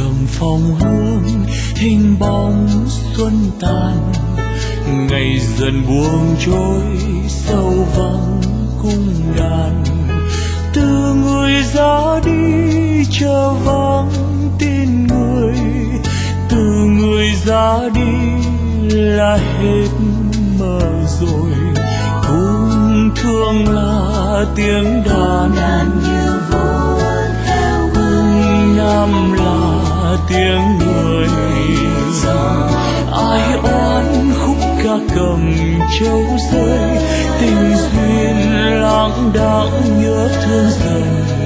trầm phong hương hình bóng xuân tàn, ngày dần buông trôi sâu vắng cung đàn. Từ người ra đi chờ vắng tin người, từ người ra đi là hết mơ rồi. Cung thương là tiếng đàn, cung nam là tiếng người. Ai oán khúc ca cầm châu rơi, tình duyên lãng đãng nhớ thương dần.